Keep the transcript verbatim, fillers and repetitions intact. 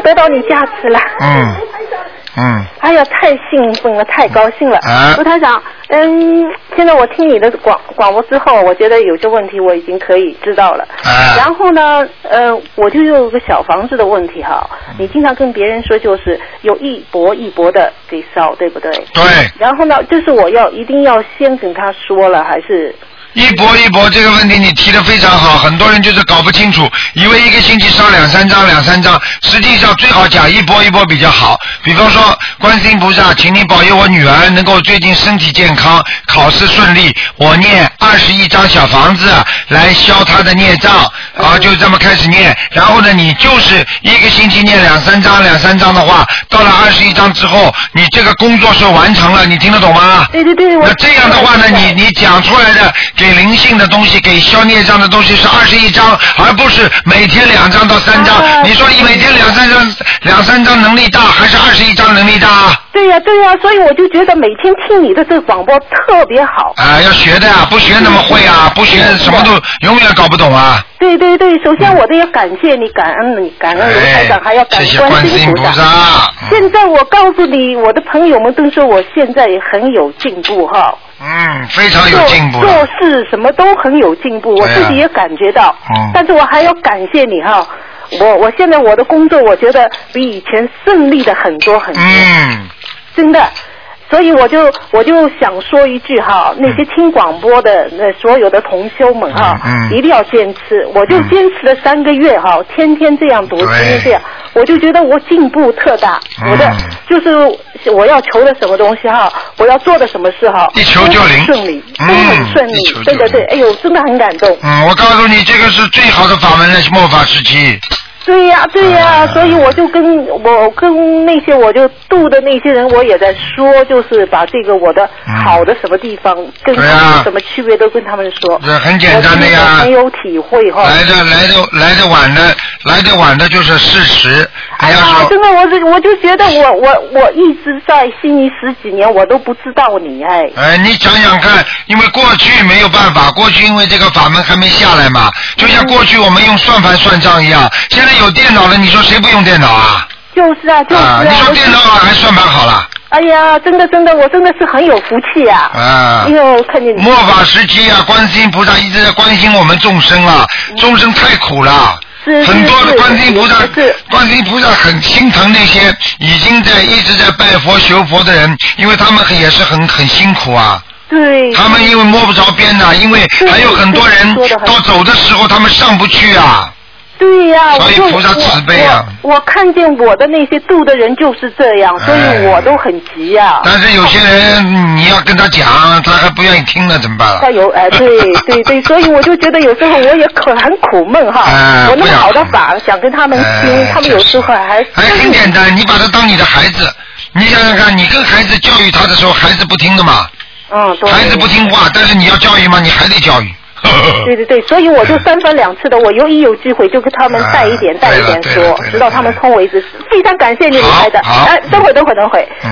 得到你加持了。 嗯嗯。 哎呀，太兴奋了，太高兴了。 啊。 卢台长，嗯，现在我听你的广广播之后，我觉得有些问题我已经可以知道了。 啊。 然后呢，呃，我就有个小房子的问题哈。你经常跟别人说，就是有一波一波的给烧，对不对？ 对。 然后呢，就是我要一定要先跟他说了，还是？ 一波一波这个问题你提得非常好，很多人就是搞不清楚，以为一个星期烧两三张两三张，实际上最好讲一波一波比较好。比方说，观世音菩萨，请你保佑我女儿能够最近身体健康，考试顺利，我念二十一张小房子来消她的孽障，啊，就这么开始念。然后呢，你就是一个星期念两三张两三张的话，到了二十一张之后，你这个工作是完成了，你听得懂吗？ 对对对。 那这样的话呢，你你讲出来的给灵性的东西，给消孽障的东西是二十一张，而不是每天两张到三张。啊、你说你每天两三张、两三张能力大，还是二十一张能力大？ 对呀、啊、对呀、啊，所以我就觉得每天听你的这个广播特别好。 啊，要学的呀，不学那么会啊，不学什么都永远搞不懂啊。 对对对，首先我都要感谢你，感恩你，感恩卢台长，还要感恩观世音菩萨。现在我告诉你，我的朋友们都说我现在很有进步哈。 嗯，非常有进步。 做事什么都很有进步，我自己也感觉到。嗯。但是我还要感谢你哈，我我现在我的工作，我觉得比以前顺利的很多很多。嗯。真的。所以我就我就想说一句哈，那些听广播的那所有的同修们哈，嗯、一定要坚持。我就坚持了三个月哈，天天这样读，天天这样，我就觉得我进步特大。嗯、我的就是我要求的什么东西哈，我要做的什么事哈， 一求就灵， 顺利，都很顺利。嗯、对对对，哎呦，真的很感动。 嗯，我告诉你，这个是最好的法门了，末法时期。 对呀、啊、对呀、啊，所以我就跟我跟那些我就度的那些人，我也在说，就是把这个我的好的什么地方、嗯、跟他们什么区别都跟他们说。 这很简单的呀， 很有体会哈。 来的来的来的晚的来的晚的就是事实。 哎呀，真的，我就我就觉得我我我一直在悉尼十几年，我都不知道你哎。 哎，你想想看，因为过去没有办法，过去因为这个法门还没下来嘛，就像过去我们用算盘算账一样，现在有电脑了，你说谁不用电脑啊？ 就是啊，就是啊。啊你说电脑好还算盘好了？ 哎呀，真的真的，我真的是很有福气啊！啊，因为我看见你。 末法时期啊，观世音菩萨一直在关心我们众生啊，众生太苦了。 是很多的观世音菩萨，观世音菩萨很心疼那些已经在一直在拜佛求佛的人，因为他们也是很很辛苦啊。 对。 他们因为摸不着边呐、啊，因为还有很多人到走的时候他们上不去啊。 对呀、啊， 所以菩萨慈悲啊我！我看见我的那些度的人就是这样，所以我都很急呀、啊。 但是有些人你要跟他讲，他还不愿意听了，怎么办？ 他有哎，对对对，所以我就觉得有时候我也可很苦闷哈。 哎、 我那么好的法，想跟他们听， 哎、 他们有时候还。 还很简单，你把他当你的孩子，你想想看，你跟孩子教育他的时候，孩子不听的嘛。 嗯，对。 孩子不听话，但是你要教育嘛，你还得教育。 对对对，所以我就三番两次的，我有一有机会就跟他们带一点、带一点说，直到他们通为止。非常感谢你，台长。哎，等会等会等会。